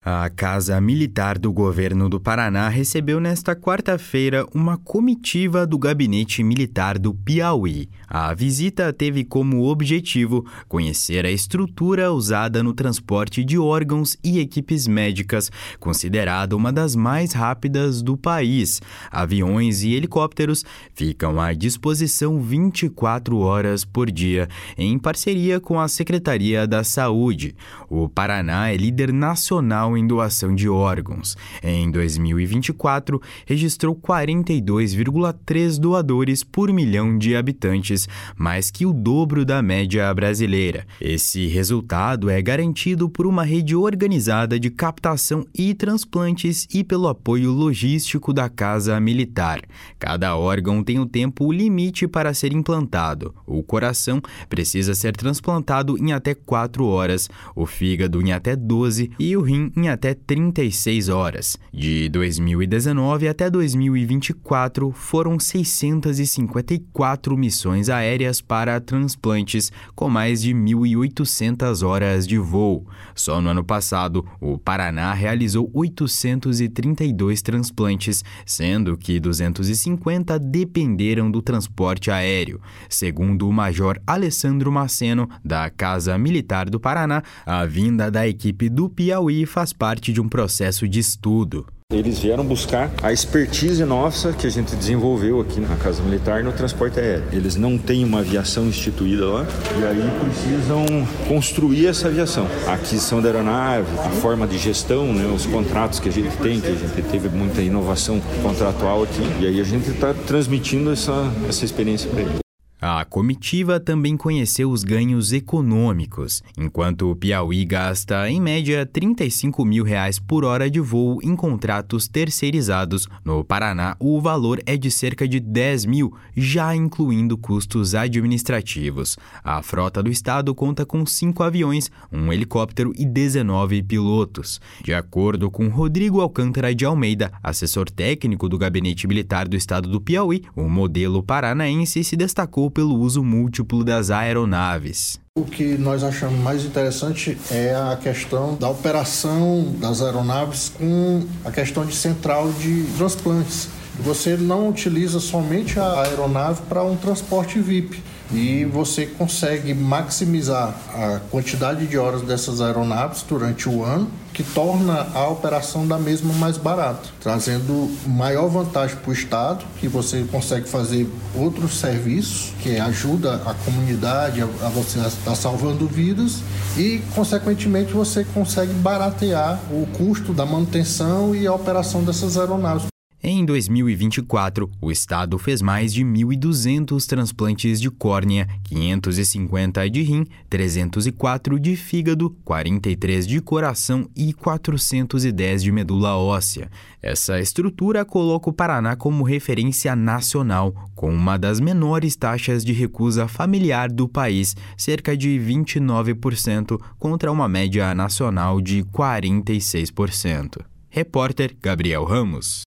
A Casa Militar do Governo do Paraná recebeu nesta quarta-feira uma comitiva do Gabinete Militar do Piauí. A visita teve como objetivo conhecer a estrutura usada no transporte de órgãos e equipes médicas, considerada uma das mais rápidas do país. Aviões e helicópteros ficam à disposição 24 horas por dia, em parceria com a Secretaria da Saúde. O Paraná é líder nacional em doação de órgãos. Em 2024, registrou 42,3 doadores por milhão de habitantes, mais que o dobro da média brasileira. Esse resultado é garantido por uma rede organizada de captação e transplantes e pelo apoio logístico da Casa Militar. Cada órgão tem um tempo limite para ser implantado. O coração precisa ser transplantado em até 4 horas, o fígado em até 12 e o rim em até 36 horas. De 2019 até 2024, foram 654 missões aéreas para transplantes, com mais de 1.800 horas de voo. Só no ano passado, o Paraná realizou 832 transplantes, sendo que 250 dependeram do transporte aéreo. Segundo o Major Alessandro Maceno, da Casa Militar do Paraná, a vinda da equipe do Piauí faz parte de um processo de estudo. Eles vieram buscar a expertise nossa que a gente desenvolveu aqui na Casa Militar no transporte aéreo. Eles não têm uma aviação instituída lá e aí precisam construir essa aviação. A aquisição da aeronave, a forma de gestão, os contratos que a gente tem, que a gente teve muita inovação contratual aqui, e aí a gente está transmitindo essa experiência para eles. A comitiva também conheceu os ganhos econômicos. Enquanto o Piauí gasta, em média, R$ 35 mil por hora de voo em contratos terceirizados, no Paraná o valor é de cerca de 10 mil, já incluindo custos administrativos. A frota do estado conta com 5 aviões, um helicóptero e 19 pilotos. De acordo com Rodrigo Alcântara de Almeida, assessor técnico do Gabinete Militar do estado do Piauí, o modelo paranaense se destacou pelo uso múltiplo das aeronaves. O que nós achamos mais interessante é a questão da operação das aeronaves com a questão de central de transplantes. Você não utiliza somente a aeronave para um transporte VIP e você consegue maximizar a quantidade de horas dessas aeronaves durante o ano, que torna a operação da mesma mais barata, trazendo maior vantagem para o Estado, que você consegue fazer outros serviços, que ajuda a comunidade a você estar salvando vidas e, consequentemente, você consegue baratear o custo da manutenção e a operação dessas aeronaves. Em 2024, o estado fez mais de 1.200 transplantes de córnea, 550 de rim, 304 de fígado, 43 de coração e 410 de medula óssea. Essa estrutura coloca o Paraná como referência nacional, com uma das menores taxas de recusa familiar do país, cerca de 29%, contra uma média nacional de 46%. Repórter Gabriel Ramos.